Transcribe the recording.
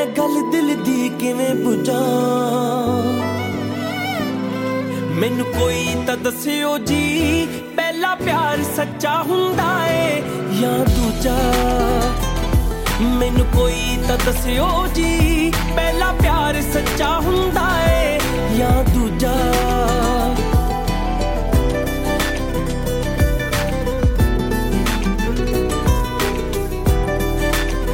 गल दिल दी किवें बुझां मैनू कोई तां दस्सिओ जी पहला प्यार सच्चा हुंदा है या दूजा मैनू कोई तां दस्सिओ जी पहला प्यार सच्चा हुंदा है या दूजा